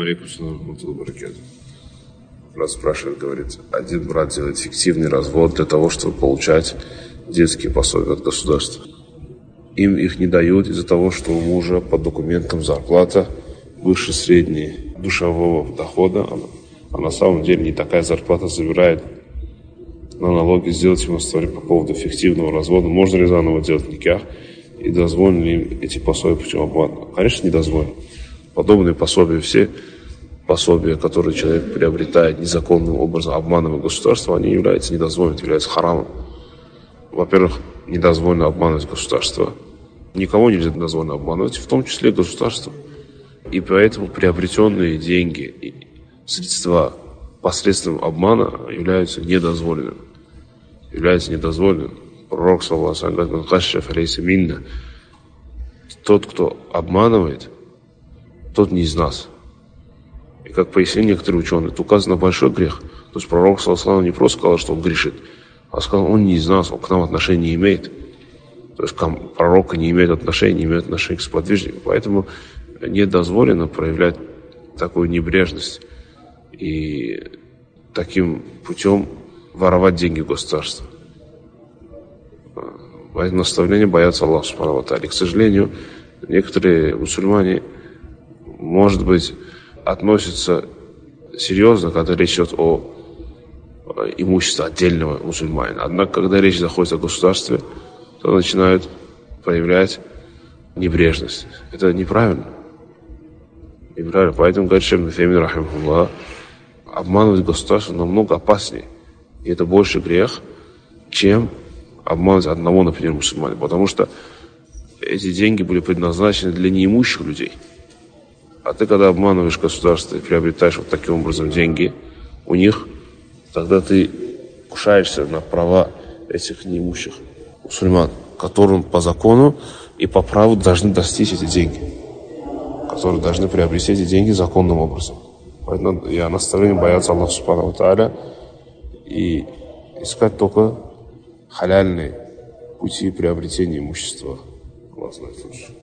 Алейкум салам баракату. Брат спрашивает, говорит, один брат делает фиктивный развод для того, чтобы получать детские пособия от государства. Им их не дают из-за того, что у мужа по документам зарплата выше средней душевого дохода, а на самом деле не такая зарплата забирает на налоги. Сделать ему наставление по поводу фиктивного развода. Можно ли заново делать никах? И дозволены ли эти пособия путем обмана? Конечно, не дозволено. Подобные пособия, все пособия, которые человек приобретает незаконным образом, обманывая государство, они являются недозволенными, являются харамом. Во-первых, недозволено обманывать государство. Никого нельзя дозволено обманывать, в том числе государство. И поэтому приобретенные деньги и средства посредством обмана являются недозволенными. Пророк, саллаллаху алейхи ва саллям, тот, кто обманывает, тот не из нас. И как пояснили некоторые ученые, это указано на большой грех. То есть пророк, саллаллаху алейхи ва саллям, не просто сказал, что он грешит, а сказал, он не из нас, он к нам отношения не имеет. То есть пророка не имеет отношения к сподвижнику. Поэтому не дозволено проявлять такую небрежность и таким путем воровать деньги государства. Поэтому наставление боятся Аллаха субхану ва тааля. К сожалению, некоторые мусульмане, может быть, относятся серьезно, когда речь идет о имуществе отдельного мусульманина. Однако, когда речь заходит о государстве, то начинают проявлять небрежность. Это неправильно. Поэтому, говорит Шейх ибн Утаймин, рахимахуллах, обманывать государство намного опаснее. И это больше грех, чем обманывать одного, например, мусульманина. Потому что эти деньги были предназначены для неимущих людей. А ты, когда обманываешь государство и приобретаешь вот таким образом деньги у них, тогда ты кушаешься на права этих неимущих мусульман, которым по закону и по праву должны достичь эти деньги, которые должны приобрести эти деньги законным образом. Поэтому я наставление бояться Аллаха субхану ва тааля и искать только халяльные пути приобретения имущества. Аллах знает лучше.